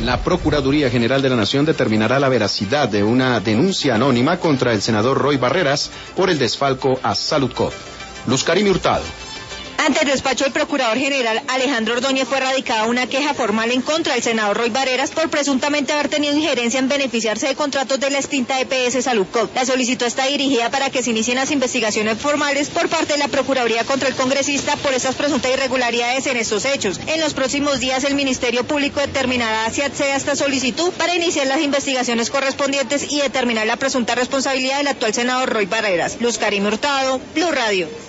La Procuraduría General de la Nación determinará la veracidad de una denuncia anónima contra el senador Roy Barreras por el desfalco a Saludcop. Luz Karime Hurtado. Ante el despacho del Procurador General Alejandro Ordóñez fue radicada una queja formal en contra del senador Roy Barreras por presuntamente haber tenido injerencia en beneficiarse de contratos de la extinta EPS Saludcop. La solicitud está dirigida para que se inicien las investigaciones formales por parte de la Procuraduría contra el congresista por esas presuntas irregularidades en estos hechos. En los próximos días el Ministerio Público determinará si accede a esta solicitud para iniciar las investigaciones correspondientes y determinar la presunta responsabilidad del actual senador Roy Barreras. Luz Karime Hurtado, Blue Radio.